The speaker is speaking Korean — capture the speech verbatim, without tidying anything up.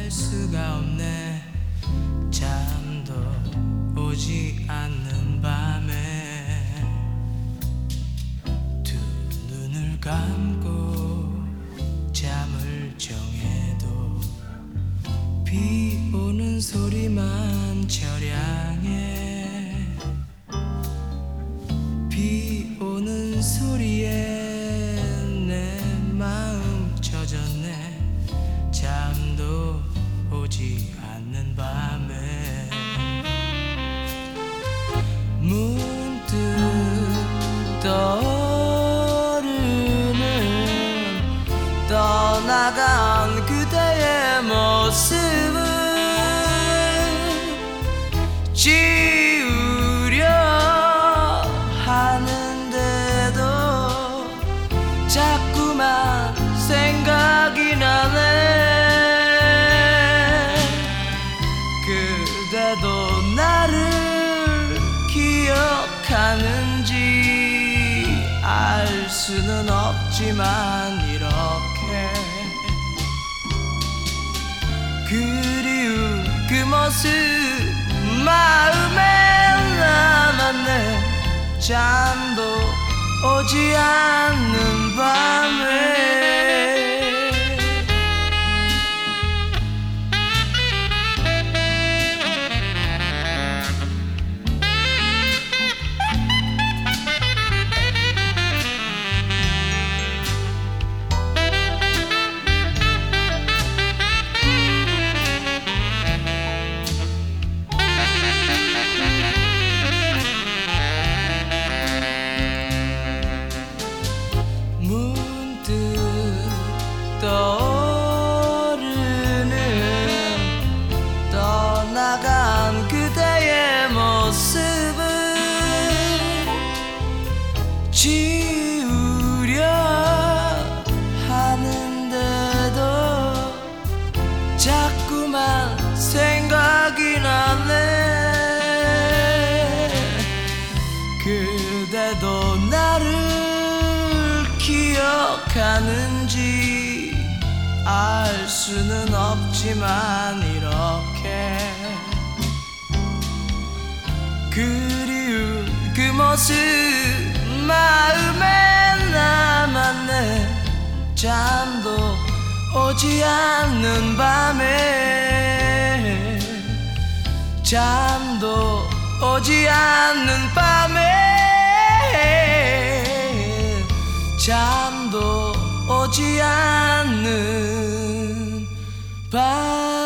잘 수가 없네. 잠도 오지 않는 밤에 두 눈을 감고 잠을 정해도 비 오는 소리만 저량해. 비 오는 소리에 내 마음 젖었네. 잠도 오지 않는 밤에 문득 떠오르는 떠나간 그대의 모습을 지우려 하는데도 자꾸만 생각이 나네. 그대도 나를 기억하는지 알 수는 없지만 이렇게 그리운 그 모습 마음에 남았네. 잠도 오지 않는 밤에 떠오르는 떠나간 그대의 모습을 지우려 하는데도 자꾸만 생각이 나네. 그대도 나를 기억하는지 알 수는 없지만 이렇게 그리운 그 모습 마음에 남았네. 잠도 오지 않는 밤에 잠도 오지 않는 밤에 잠도 오지 않는 밤